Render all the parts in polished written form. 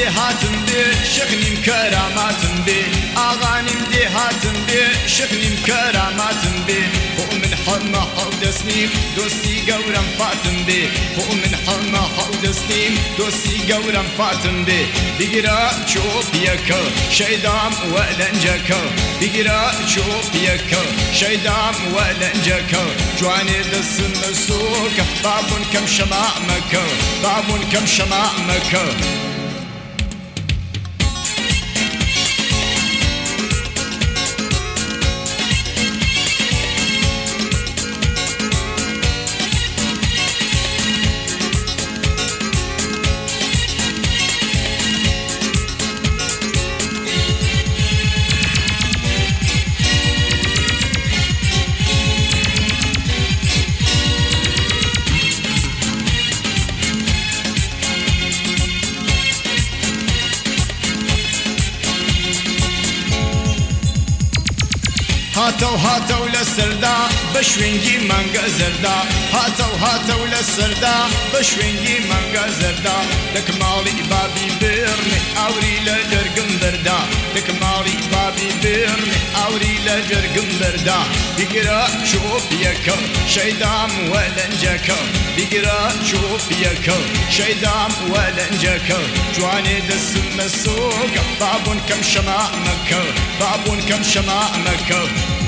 هاتم بێ شەخنیم کەراماتم بێ ئاغانیم دێ هاتم بێ شەخنیم کەراماتم بێ بۆ من هەڵمە هەڵدەستنیم دۆستی گەورەم فاتم بێ بۆ من هەڵمە هەڵدەستنیم دۆستی گەورەم فاتم بێ بیگرە چۆپیەکە شەیدام وە لەنجەکە بیگرە چۆپیەکە شەیدام وە لەنجەکە جوانێ دەستم بە سۆکە بابوون کەم شەمامەکە بابوون کەم شەمامەکە هاتەو لەسەردا بە شوێنگی مانگە زەردا هاتەو لەسەردا بە شوێنگی مانگە زەردا دەکماڵی بابی برنێ ئاوری لە جەرگم بەردا دەکماڵی بابی برنێ ئاوری لە جەرگم بەردا بیگرە چۆپیەکە شەیدام وە لەنجەکە بیگرە چۆپیەکە شەیدام وە لەنجەکە جوانێ دەستم بە سۆکە بابوون کەم شەمامەکە بابوون کەم شەمامەکە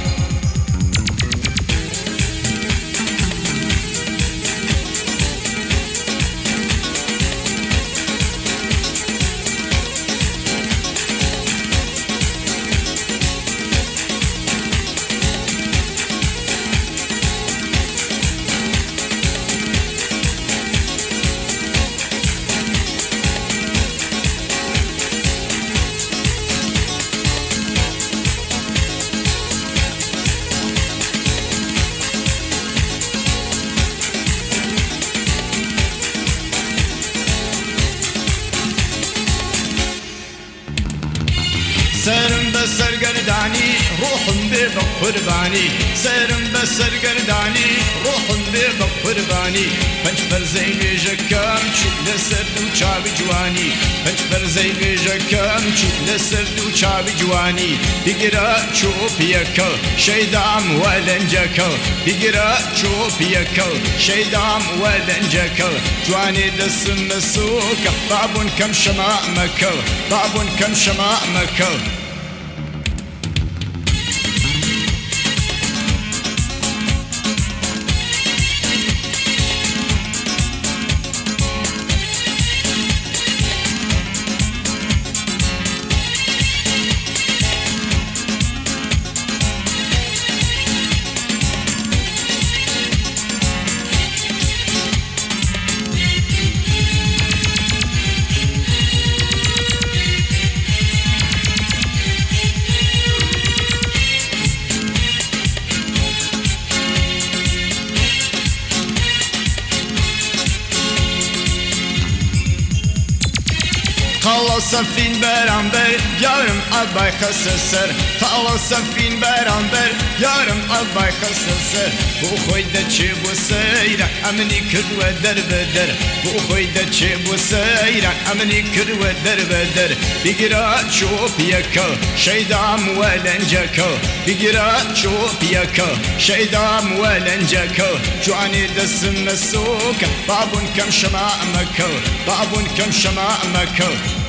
سرم بسرگردانی روحم بێ بە قوربانی سرم بسرگردانی روحم بێ بە قوربانی پنج فەرزەی نوێژەکەم چوو لەسەر دوو چاوی جوانی پنج فەرزەی نوێژەکەم چوو لەسەر دوو چاوی جوانی بیگرە چۆپیەکە شەیدام وە لەنجەکە بیگرە چۆپیەکە شەیدام وە لەنجەکە جوانێ دەستم بە سۆکە بابوون کەم شەمامەکە بابوون کەم شەمامەکە تاڵە سەفین بەرامبەر یارم ئەبای خەسە سەر تاڵە سەفین بەرامبەر یارم ئەبای خەسە سەر بۆ خۆی دەچێ بۆ سەیرە ئەمنی کردووە دەربەدەر بۆ خۆی دەچێ بۆ سەیرە ئەمنی کردووە دەربەدەر بیگرە چۆپیەکە شەیدام وە لەنجەکە بیگرە چۆپیەکە شەیدام وە لەنجەکە جوانێ دەستم بە سۆکە بابوون کەم شەمامەکە بابوون کەم شەمامەکە